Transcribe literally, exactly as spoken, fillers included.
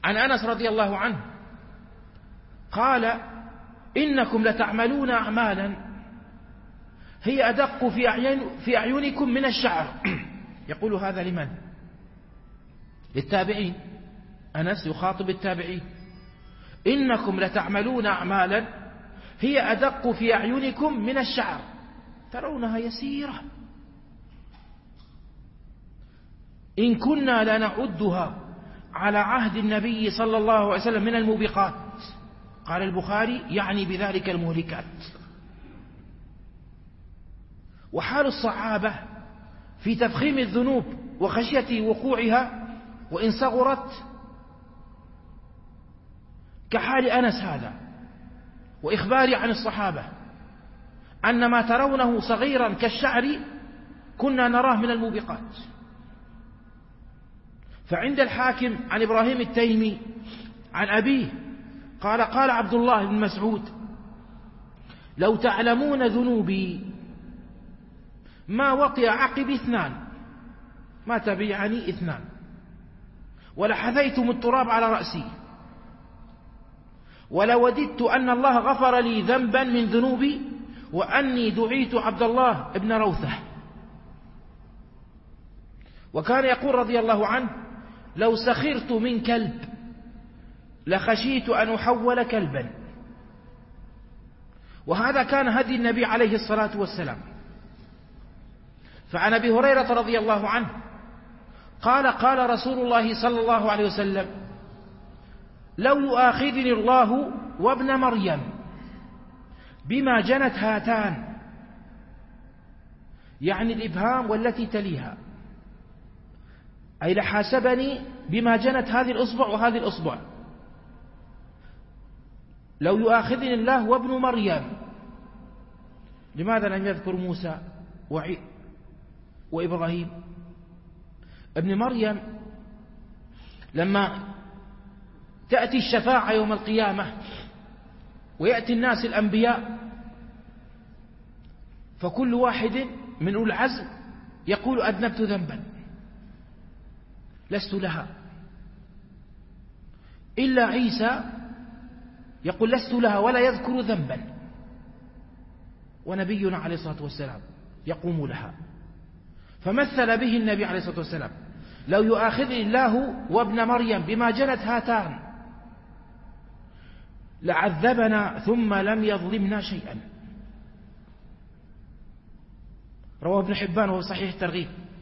عن أنس رضي الله عنه قال: إنكم لتعملون أعمالا هي أدق في أعين في أعينكم من الشعر. يقول هذا لمن؟ للتابعين. أنس يخاطب التابعين: إنكم لتعملون أعمالا هي أدق في أعينكم من الشعر، ترونها يسيرة، إن كنا لنعدها على عهد النبي صلى الله عليه وسلم من الموبقات. قال البخاري: يعني بذلك المهلكات. وحال الصحابة في تفخيم الذنوب وخشية وقوعها وإن صغرت كحال أنس هذا، وإخباري عن الصحابة أن ما ترونه صغيرا كالشعر كنا نراه من الموبقات. فعند الحاكم عن إبراهيم التيمي عن أبيه قال: قال عبد الله بن مسعود: لو تعلمون ذنوبي ما وطئ عقبي اثنان، ما تبعني اثنان، ولحثيتم التراب على رأسي، ولوددت أن الله غفر لي ذنبا من ذنوبي وأني دعيت عبد الله ابن روثة. وكان يقول رضي الله عنه: لو سخرت من كلب لخشيت أن أحول كلبا. وهذا كان هدي النبي عليه الصلاة والسلام. فعن أبي هريرة رضي الله عنه قال: قال رسول الله صلى الله عليه وسلم: لو يؤاخذني الله وابن مريم بما جنت هاتان، يعني الإبهام والتي تليها، أي لحاسبني بما جنت هذه الأصبع وهذه الأصبع. لو يؤاخذني الله وابن مريم، لماذا لم يذكر موسى وعي وإبراهيم؟ ابن مريم لما تأتي الشفاعة يوم القيامة ويأتي الناس الأنبياء، فكل واحد من أولي العزم يقول: أذنبت ذنبا لست لها. إلا عيسى يقول: لست لها، ولا يذكر ذنبا. ونبينا عليه الصلاة والسلام يقوم لها. فمثل به النبي عليه الصلاة والسلام: لو يؤاخذني الله وابن مريم بما جنت هاتان لعذبنا ثم لم يظلمنا شيئا. رواه ابن حبان وهو صحيح الترغيب.